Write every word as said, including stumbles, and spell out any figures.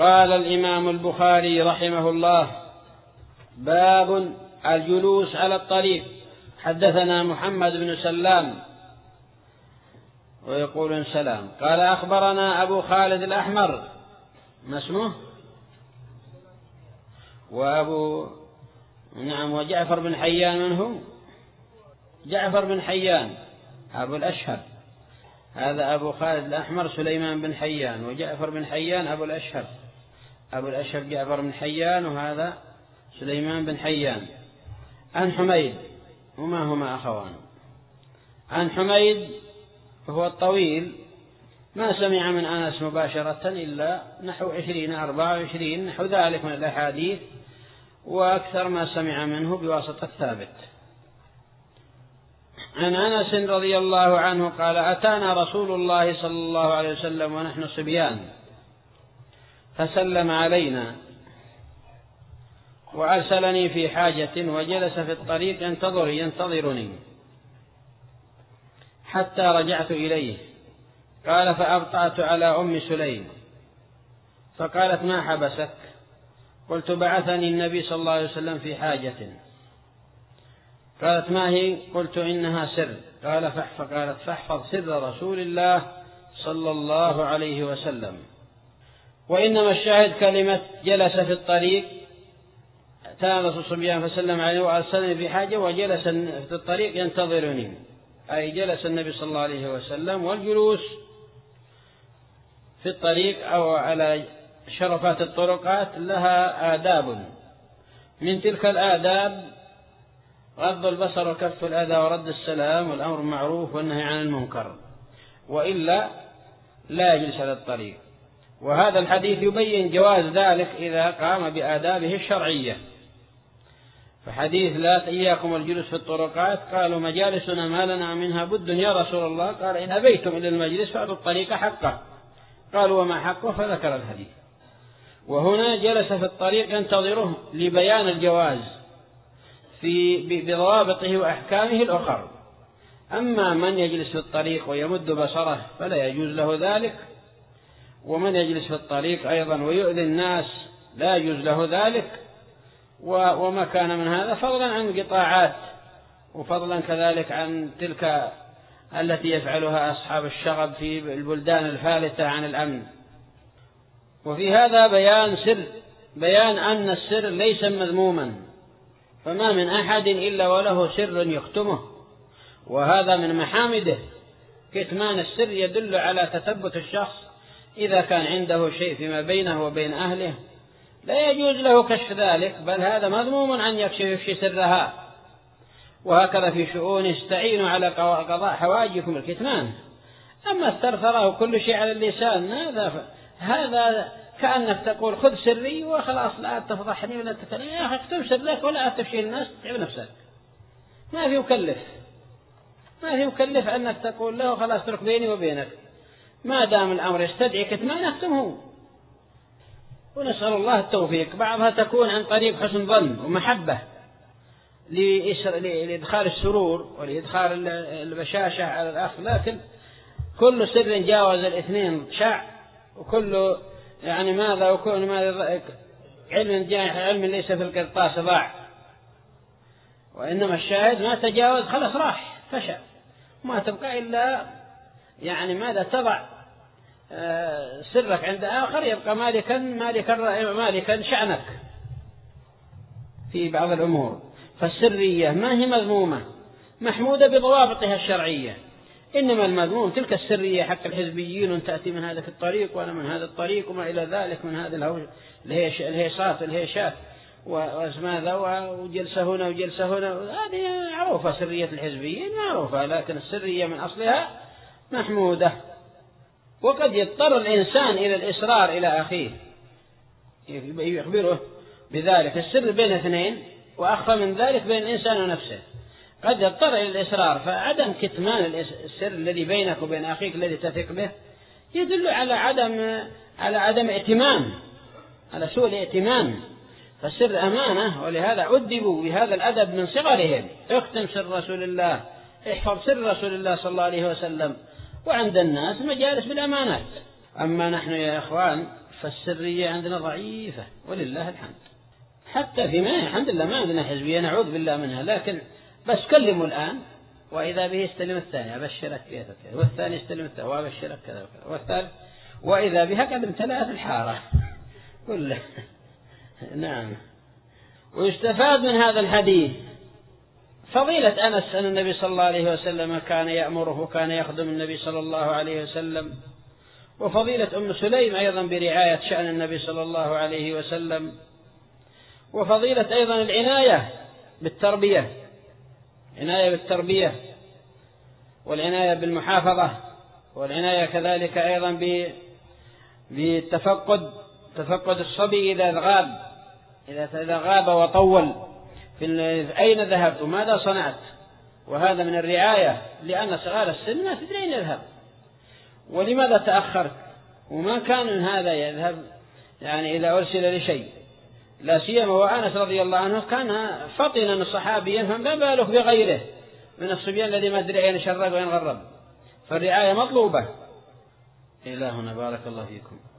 قال الإمام البخاري رحمه الله: باب الجلوس على الطريق. حدثنا محمد بن سلام ويقول سلام قال أخبرنا أبو خالد الأحمر، ما اسمه؟ وأبو نعم وجعفر بن حيان، من هو؟ جعفر بن حيان أبو الأشهر، هذا أبو خالد الأحمر سليمان بن حيان، وجعفر بن حيان أبو الأشهر، أبو الأشهر جعفر بن حيان، وهذا سليمان بن حيان. عن حميد، وما هما أخوان. عن حميد هو الطويل، ما سمع من أنس مباشرة إلا نحو عشرين أربعة وعشرين نحو ذلك من الأحاديث، وأكثر ما سمع منه بواسطة الثابت. عن أنس رضي الله عنه قال: أتانا رسول الله صلى الله عليه وسلم ونحن صبيان فسلم علينا وأرسلني في حاجة وجلس في الطريق ينتظر ينتظرني حتى رجعت إليه. قال: فأبطأت على أم سليم فقالت: ما حبسك؟ قلت: بعثني النبي صلى الله عليه وسلم في حاجة. قالت: ما هي؟ قلت: إنها سر. قال: فقالت: فاحفظ سر رسول الله صلى الله عليه وسلم. وإنما الشاهد كلمة جلس في الطريق، أتانا رسول صبيان فسلم عليه وأرسلني في حاجة وجلس في الطريق ينتظرني، أي جلس النبي صلى الله عليه وسلم. والجلوس في الطريق أو على شرفات الطرقات لها آداب، من تلك الآداب غض البصر وكف الأذى ورد السلام والأمر بالمعروف والنهي عن المنكر، وإلا لا يجلس على الطريق. وهذا الحديث يبين جواز ذلك إذا قام بآدابه الشرعية. فحديث لا إياكم الجلوس في الطرقات، قالوا: مجالسنا ما لنا منها بد يا رسول الله. قال: إن أبيتم إلى المجلس فأتوا الطريق حقه. قالوا: وما حقه؟ فذكر الحديث. وهنا جلس في الطريق ينتظره لبيان الجواز في بضوابطه وأحكامه الأخر. أما من يجلس في الطريق ويمد بصره فلا يجوز له ذلك، ومن يجلس في الطريق أيضا ويؤذي الناس لا يجوز له ذلك. وما كان من هذا فضلا عن قطاعات، وفضلا كذلك عن تلك التي يفعلها أصحاب الشغب في البلدان الفالتة عن الأمن. وفي هذا بيان سر، بيان أن السر ليس مذموما، فما من أحد إلا وله سر يختمه، وهذا من محامده. كتمان السر يدل على تثبت الشخص، إذا كان عنده شيء فيما بينه وبين أهله لا يجوز له كشف ذلك، بل هذا مذموم أن يكشف سرها. وهكذا في شؤون استعينوا على قضاء حوائجكم الكتمان. أما الثرثرة وكل شيء على اللسان، هذا هذا كأنك تقول: خذ سري وخلاص لا تفضحني ولا تتكلم. يا أخي اكتب سرك ولا تفشي الناس، تتعب نفسك. ما في مكلف، ما في مكلف أنك تقول له خلاص ترك بيني وبينك، ما دام الأمر يستدعي كتمان اكتمه. ونسأل الله التوفيق. بعضها تكون عن طريق حسن ظن ومحبة لإدخال السرور ولإدخال البشاشة على الأخ، لكن كل سر جاوز الاثنين شاع، وكل يعني ماذا وكل ماذا علم جاء علم ليس في القرطاس ضاع. وإنما الشاهد ما تجاوز خلاص راح فشى، ما تبقى إلا يعني ماذا تضع سرك عند آخر يبقى مالكا مالكا مالكا شأنك في بعض الأمور. فالسرية ما هي مذمومة، محمودة بضوابطها الشرعية. إنما المذموم تلك السرية حق الحزبيين، وأن تأتي من هذا الطريق وأنا من هذا الطريق وما إلى ذلك من هذا الهيصات الهيشات واسماذا وجلسة هنا وجلسة هنا، هذه معروفة. سرية الحزبيين معروفة، لكن السرية من أصلها محمودة. وقد يضطر الإنسان إلى الإصرار إلى أخيه، يخبره بذلك. السر بين اثنين، وأخفى من ذلك بين الإنسان ونفسه. قد يضطر إلى الإصرار، فعدم كتمان السر الذي بينك وبين أخيك الذي تثق به يدل على عدم على عدم ائتمان، على سوء الائتمان. فالسر أمانة، ولهذا أدبوا بهذا الأدب من صغرهم. اختم سر رسول الله، احفظ سر رسول الله صلى الله عليه وسلم. وعند الناس مجالس بالأمانات. أما نحن يا إخوان فالسرية عندنا ضعيفة ولله الحمد. حتى في ما الحمد لله ما عندنا حزبية نعوذ بالله منها، لكن بس كلموا الآن وإذا به يستلم الثاني أبشرك بها كذا، والثاني يستلم الثاني وأبشرك كذا وكذا، والثالث وإذا بها قد امتلأت الحارة كله. نعم. ويستفاد من هذا الحديث فضيلة أنس أن النبي صلى الله عليه وسلم كان يأمره وكان يخدم النبي صلى الله عليه وسلم، وفضيلة أم سليم أيضا برعاية شأن النبي صلى الله عليه وسلم، وفضيلة أيضا العناية بالتربية، عناية بالتربية والعناية بالمحافظة، والعناية كذلك أيضا بالتفقد، تفقد الصبي إذا غاب، إذا غاب وطول في أين ذهبت وماذا صنعت، وهذا من الرعاية، لأن صغار السن ما تدري أين يذهب ولماذا تأخرت، وما كان من هذا يذهب يعني إذا أرسل لشيء، لا سيما وأنس رضي الله عنه كان فطنا صحابيا، فما بالك بغيره من الصبيان الذي ما أدري أين شرب وين غرب، فالرعاية مطلوبة. إلهنا بارك الله فيكم.